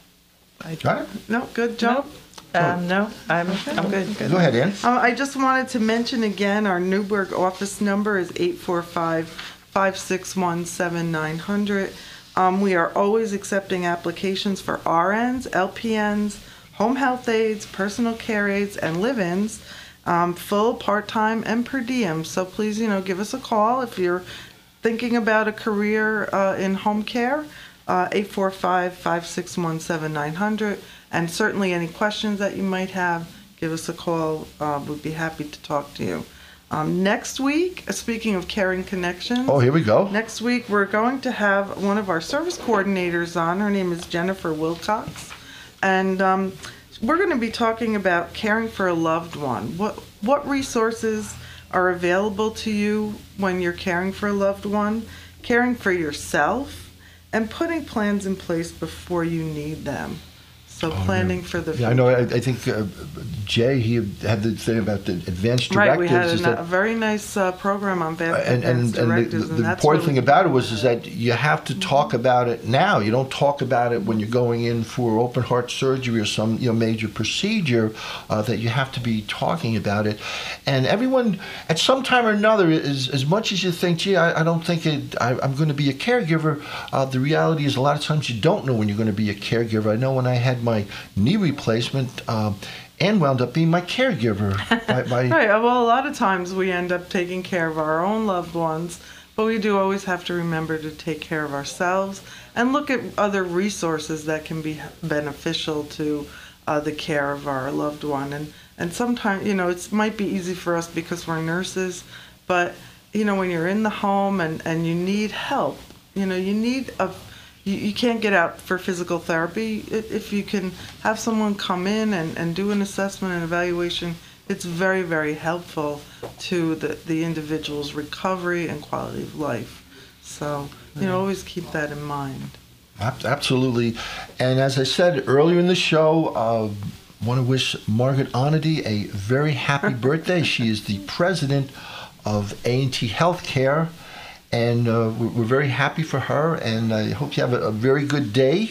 Got it? No, good, Joe. Um, no, I'm I'm good. good. Go ahead, Ann. Uh, I just wanted to mention again, our Newburgh office number is eight four five, five six one, seven nine zero zero. Um, we are always accepting applications for R Ns, L P Ns, home health aides, personal care aides, and live-ins, um, full, part-time, and per diem. So please, you know, give us a call if you're thinking about a career uh, in home care, uh, eight four five, five six one, seven nine zero zero. And certainly any questions that you might have, give us a call. Uh, we'd be happy to talk to you. Um, next week, uh, speaking of Caring Connections. Oh, here we go. Next week, we're going to have one of our service coordinators on. Her name is Jennifer Wilcox. And um, we're going to be talking about caring for a loved one. What, what resources are available to you when you're caring for a loved one, caring for yourself, and putting plans in place before you need them. So Oh, planning yeah. for the Yeah, future. I know. I, I think uh, Jay, he had the thing about the advanced directives. Right, we had is a, that- a very nice uh, program on va- and, and, advanced and the, directives, the and that's important really thing about it was is that you have to talk about it now. You don't talk about it when you're going in for open heart surgery or some you know major procedure. Uh, that you have to be talking about it, and everyone at some time or another, is as much as you think, gee, I, I don't think it, I, I'm going to be a caregiver. Uh, the reality is a lot of times you don't know when you're going to be a caregiver. I know when I had my knee replacement. Um, and wound up being my caregiver. by, by Right. Well, a lot of times we end up taking care of our own loved ones, but we do always have to remember to take care of ourselves and look at other resources that can be beneficial to uh, the care of our loved one. And and sometimes, you know, it might be easy for us because we're nurses, but you know, when you're in the home and and you need help, you know, you need a You, you can't get out for physical therapy. If you can have someone come in and, and do an assessment and evaluation, it's very, very helpful to the, the individual's recovery and quality of life. So, you know, always keep that in mind. Absolutely. And as I said earlier in the show, I uh, want to wish Margaret Onedy a very happy birthday. She is the president of A and T Healthcare. And uh, we're very happy for her, and I hope you have a, a very good day.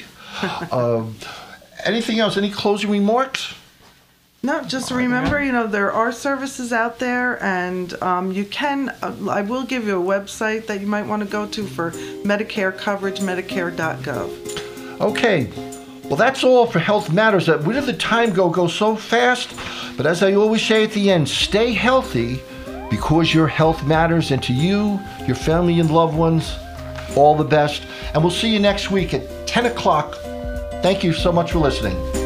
uh, anything else? Any closing remarks? No, just remember, you know, there are services out there, and um, you can, uh, I will give you a website that you might want to go to for Medicare coverage, medicare dot gov. Okay. Well, that's all for Health Matters. Uh, Where did the time go? Go so fast. But as I always say at the end, stay healthy, because your health matters, and to you, your family and loved ones, all the best. And we'll see you next week at ten o'clock. Thank you so much for listening.